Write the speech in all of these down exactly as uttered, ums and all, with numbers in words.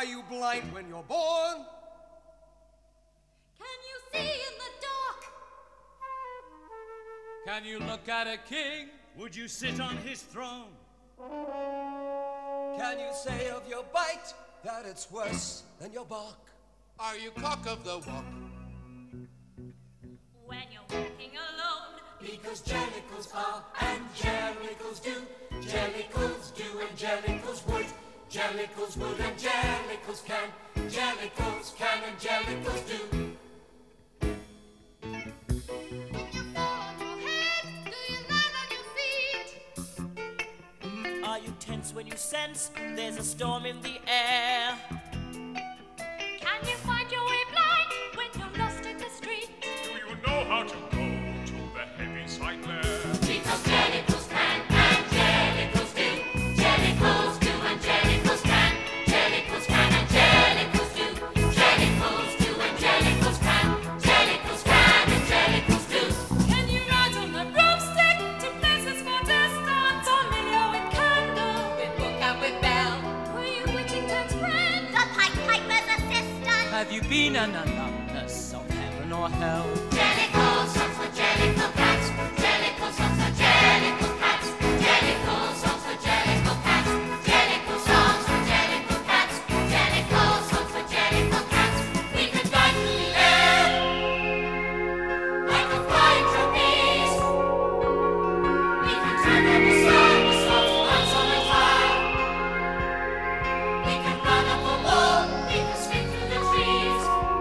Are you blind when you're born? Can you see in the dark? Can you look at a king? Would you sit on his throne? Can you say of your bite that it's worse than your bark? Are you cock of the walk? When you're walking alone? Because jellicles are and jellicles do. Jellicles do and jellicles would. Jellicles would and jellicles can. Jellicles can and jellicles do. Are you tense when you sense there's a storm in the air? Can you find your way blind when you're lost in the street? Do you know how to go to the heavy side there? Because jellicles can and jellicles do. Jellicles do and jellicles can. Jellicles can and jellicles do. Jellicles do and jellicles can. Jellicles can and jellicles do. Can you ride on the broomstick to places for distance? Or Lilio with candle? With book and with bell. Were you Whittington's friend? The Pied Piper's assistant. Have you been an alumnus of heaven or hell? Jellicle songs for jellicle cats. Jellicle songs for jellicle cats. Jellicle songs for jellicle cats. Jellicle songs for jellicle cats. Jellicle songs for jellicle cats. We could fly through the air like a flying trapeze. We could turn on the sun, the sun's lights on the fire. We could run up a wall. We could swing through the trees.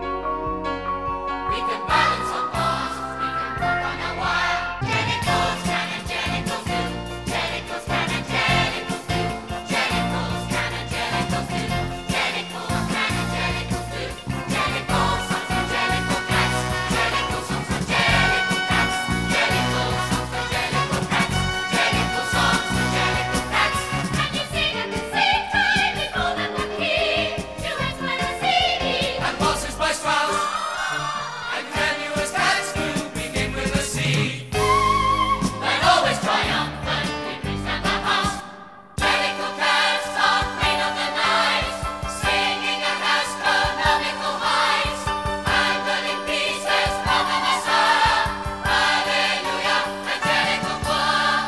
We can balance on bars, we can walk on a wire. Jellicles can and jellicles do. Jellicles can and jellicles do. Jellicles can and jellicles do. Jellicles can and jellicles do. Jellicle songs for jellicle cats. Jellicle songs for jellicle cats. Jellicle songs for jellicle cats. Jellicle songs for jellicle cats. Can you sing at the same time before them the key? Duets by the sea. And waltzes by Strauss. And can you as cats do begin with a C? But always triumphant, we reach down the house. Jellicle cats are queen of the night, singing an astronomical height. Handling pieces from the Messiah. Hallelujah, a jellicle choir.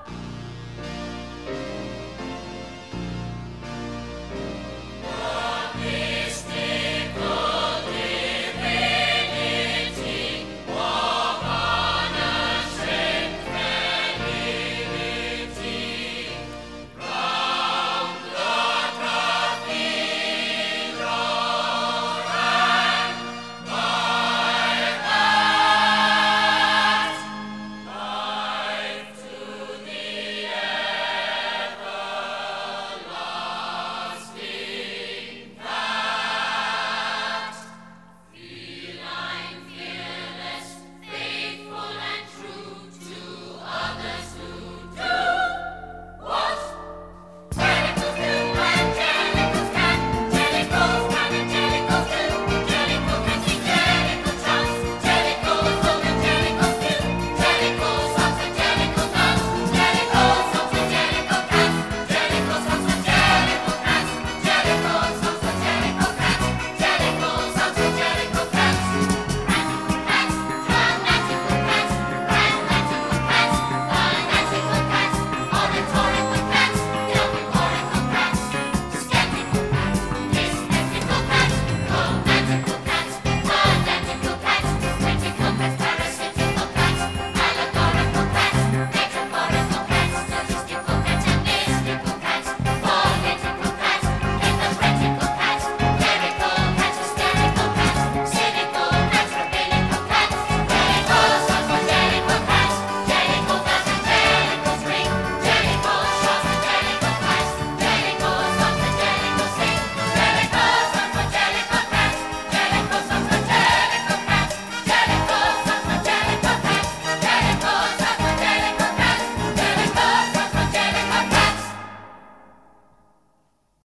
The mystical divinity of unashamed fidelity round the cathedral rang by that life to the everlasting cat. Feline, fearless, faithful and true to others who do what jellicles do and jellicles can. Jellicles can and jellicles do. Jellicle can sing jellicle chants. Jellicles song and jellicles do. Jellicle songs and jellicle dance. Jellicle songs and jellicle cats. Jellicle songs and jellicle cats. Jellicle songs